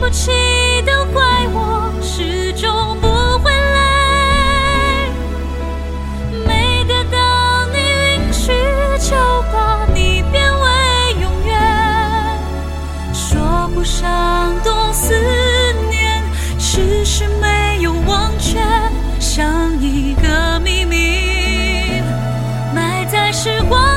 不起都怪我始终不会累，没得到你允许就把你变为永远，说不上多思念，只是没有忘却，像一个秘密埋在时光